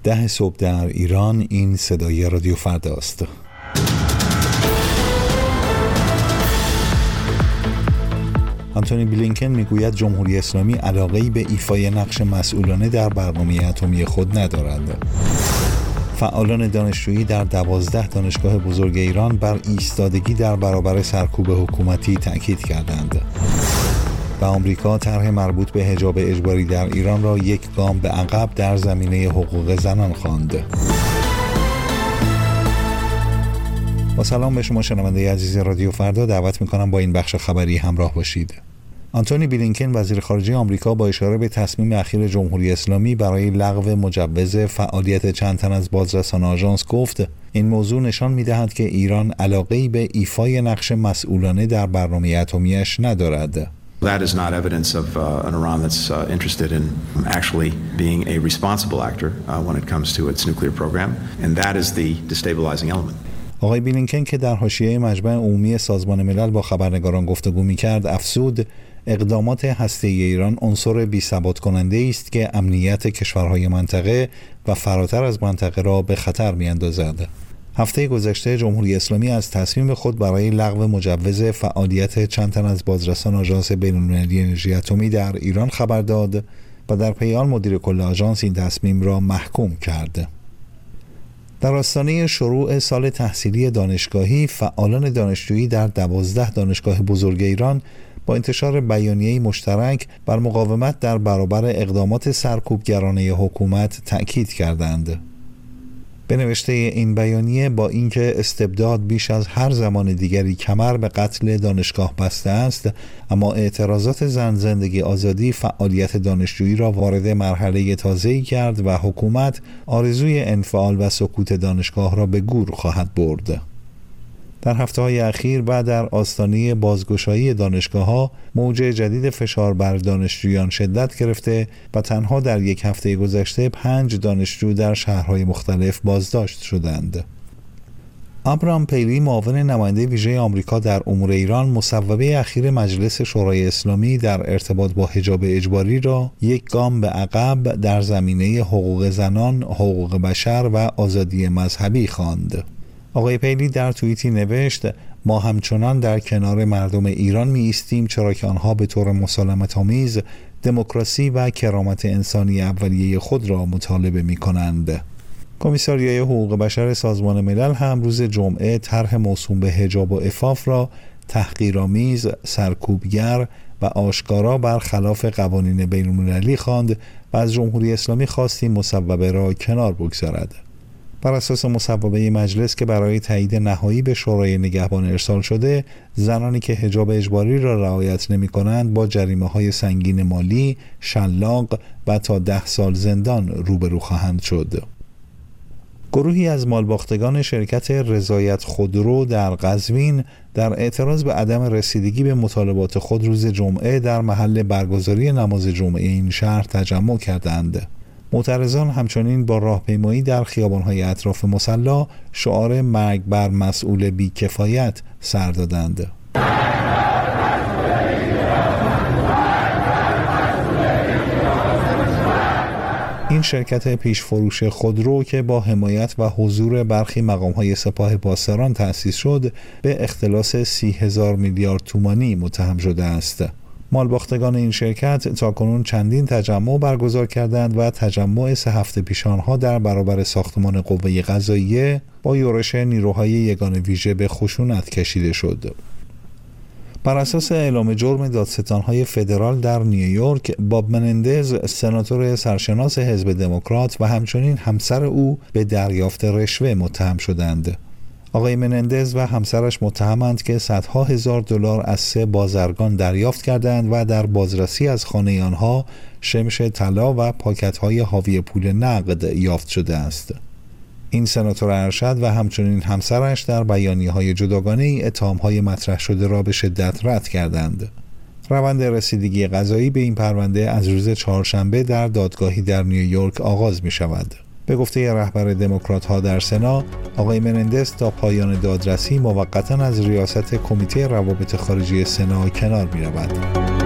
10 صبح در ایران. این صدای رادیو فردا است. آنتونی بلینکن میگوید جمهوری اسلامی علاقه‌ای به ایفای نقش مسئولانه در برنامه اتمی خود ندارد. فعالان دانشجویی در 12 دانشگاه بزرگ ایران بر ایستادگی در برابر سرکوب حکومتی تأکید کردند. و آمریکا طرح مربوط به حجاب اجباری در ایران را یک گام به عقب در زمینه حقوق زنان خواند. با سلام به شما شنونده عزیز رادیو فردا، دعوت می‌کنم با این بخش خبری همراه باشید. آنتونی بلینکن وزیر خارجه آمریکا با اشاره به تصمیم اخیر جمهوری اسلامی برای لغو مجوز فعالیت چند تن از بازرسان آژانس گفت این موضوع نشان می‌دهد که ایران علاقه‌ای به ایفای نقش مسئولانه در برنامه اتمی‌اش ندارد. That is not evidence of an Iran that's interested in actually being a responsible actor when it comes to its nuclear program, and that is the destabilizing element. آقای بلینکن که در حاشیه مجمع عمومی سازمان ملل با خبرنگاران گفتگو می‌کرد افزود اقدامات هسته‌ای ایران عنصر بی‌ثبات کننده است که امنیت کشورهای منطقه و فراتر از منطقه را به خطر می‌اندازد. هفته گذشته جمهوری اسلامی از تصمیم خود برای لغو مجوز فعالیت چند تن از بازرسان آژانس بین‌المللی انرژی اتمی در ایران خبر داد و در پی آن مدیر کل آژانس این تصمیم را محکوم کرد. در آستانه شروع سال تحصیلی دانشگاهی، فعالان دانشجویی در 12 دانشگاه بزرگ ایران با انتشار بیانیه‌ای مشترک بر مقاومت در برابر اقدامات سرکوبگرانه حکومت تأکید کردند. به نوشته این بیانیه با اینکه استبداد بیش از هر زمان دیگری کمر به قتل دانشگاه بسته است، اما اعتراضات زن، زندگی، آزادی فعالیت دانشجویی را وارد مرحله تازه‌ای کرد و حکومت آرزوی انفعال و سکوت دانشگاه را به گور خواهد برد. در هفته‌های اخیر و در آستانه بازگشایی دانشگاه‌ها موج جدید فشار بر دانشجویان شدت گرفته و تنها در یک هفته گذشته 5 دانشجو در شهرهای مختلف بازداشت شدند. ابراهام پیلی، معاون نماینده ویژه آمریکا در امور ایران، مصوبه اخیر مجلس شورای اسلامی در ارتباط با حجاب اجباری را یک گام به عقب در زمینه حقوق زنان، حقوق بشر و آزادی مذهبی خواند. آقای پیلی در توییتی نوشت ما همچنان در کنار مردم ایران می ایستیم، چرا که آنها به طور مسالمت‌آمیز دموکراسی و کرامت انسانی اولیه خود را مطالبه می کنند. کمیساریای حقوق بشر سازمان ملل هم روز جمعه طرح موسوم به حجاب و عفاف را تحقیرآمیز، سرکوبگر و آشکارا برخلاف قوانین بین‌المللی خواند و از جمهوری اسلامی خواست این مصوبه را کنار بگذارد. بر اساس مصوبه مجلس که برای تایید نهایی به شورای نگهبان ارسال شده، زنانی که حجاب اجباری را رعایت نمی‌کنند با جریمه‌های سنگین مالی، شلاق و تا 10 سال زندان روبرو خواهند شد. گروهی از مالباختگان شرکت رضایت خودرو در قزوین در اعتراض به عدم رسیدگی به مطالبات خود روز جمعه در محل برگزاری نماز جمعه این شهر تجمع کردند. معترضان همچنین با راهپیمایی در خیابان‌های اطراف مصلی شعار مرگ بر مسئول بی‌کفایت سر دادند. این شرکت پیشفروش خودرو که با حمایت و حضور برخی مقام‌های سپاه پاسداران تأسیس شد، به اختلاس 30,000 میلیارد تومانی متهم شده است. مالباختگان این شرکت تاکنون چندین تجمع برگزار کردند و تجمع 3 هفته پیش آنها در برابر ساختمان قوه قضاییه با یورش نیروهای یگان ویژه به خشونت کشیده شد. بر اساس اعلام جرم دادستان‌های فدرال در نیویورک، باب منندز، سناتور سرشناس حزب دموکرات و همچنین همسر او به دریافت رشوه متهم شدند. آقای منندز و همسرش متهمند که صدها هزار دلار از 3 بازرگان دریافت کردند و در بازرسی از خانه آنها شمش طلا و پاکت‌های حاوی پول نقد یافت شده است. این سناتور ارشد و همچنین همسرش در بیانیه‌های جداگانه‌ای اتهام‌های مطرح شده را به شدت رد کردند. روند رسیدگی قضایی به این پرونده از روز چهارشنبه در دادگاهی در نیویورک آغاز می‌شود. به گفته رهبر دموکرات‌ها در سنا، آقای منندز تا پایان دادرسی موقتاً از ریاست کمیته روابط خارجی سنا کنار می‌رود.